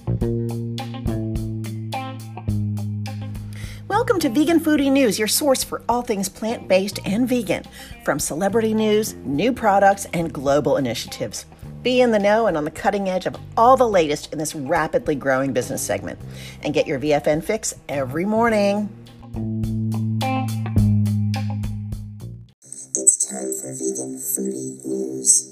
Welcome to Vegan Foodie News, your source for all things plant-based and vegan, from celebrity news, new products, and global initiatives. Be in the know and on the cutting edge of all the latest in this rapidly growing business segment. And get your VFN fix every morning. It's time for Vegan Foodie News.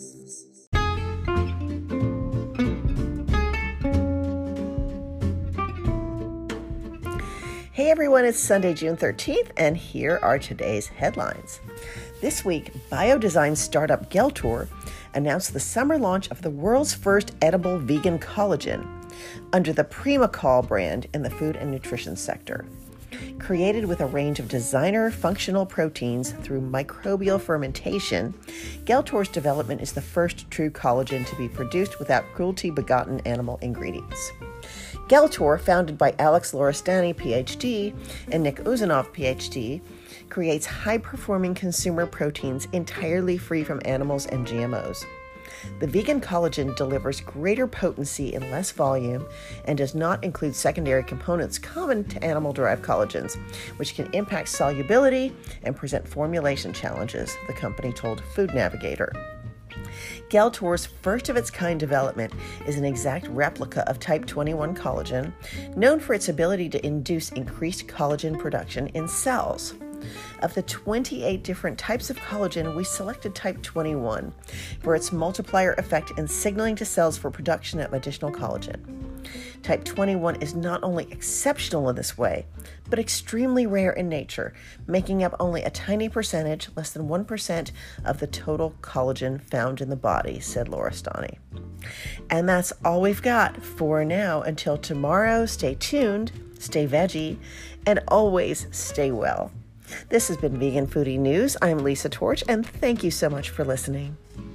Hey everyone, it's Sunday, June 13th, and here are today's headlines. This week, biodesign startup Geltor announced the summer launch of the world's first edible vegan collagen under the Primacol brand in the food and nutrition sector. Created with a range of designer functional proteins through microbial fermentation, Geltor's development is the first true collagen to be produced without cruelty-begotten animal ingredients. Geltor, founded by Alex Lorestani, PhD, and Nick Uzanov, PhD, creates high-performing consumer proteins entirely free from animals and GMOs. The vegan collagen delivers greater potency in less volume and does not include secondary components common to animal-derived collagens, which can impact solubility and present formulation challenges, the company told Food Navigator. Geltor's first-of-its-kind development is an exact replica of type 21 collagen, known for its ability to induce increased collagen production in cells. Of the 28 different types of collagen, we selected type 21 for its multiplier effect in signaling to cells for production of additional collagen. Type 21 is not only exceptional in this way, but extremely rare in nature, making up only a tiny percentage, less than 1% of the total collagen found in the body, said Lorestani. And that's all we've got for now. Until tomorrow, stay tuned, stay veggie, and always stay well. This has been Vegan Foodie News. I'm Lisa Torch, and thank you so much for listening.